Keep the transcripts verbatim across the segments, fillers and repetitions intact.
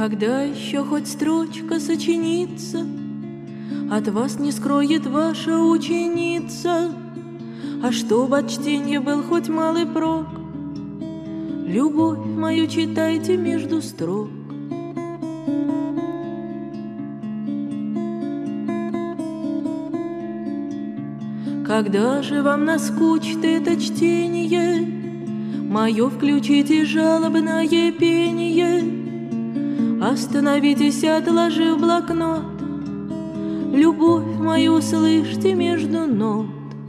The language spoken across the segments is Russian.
Когда еще хоть строчка сочинится, от вас не скроет ваша ученица. А чтоб от чтенья был хоть малый прок, любовь мою читайте между строк. Когда же вам наскучит это чтение, мое включите жалобное пение. Остановитесь, отложив блокнот, любовь мою слышьте между нот.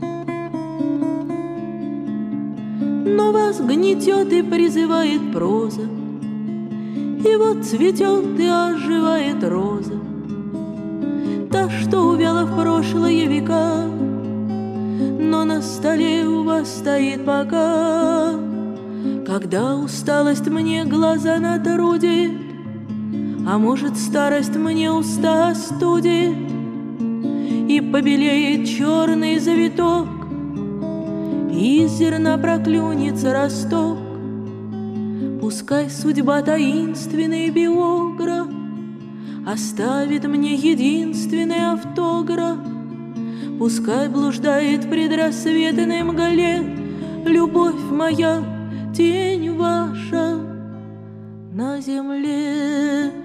Но вас гнетет и призывает проза, и вот цветет и оживает роза, та, что увяла в прошлые века, но на столе у вас стоит пока. Когда усталость мне глаза натрудит, а может, старость мне уста остудит, и побелеет черный завиток, и из зерна проклюнется росток, пускай судьба таинственный биограф оставит мне единственный автограф. Пускай блуждает в предрассветной мгле любовь моя, тень ваша на земле.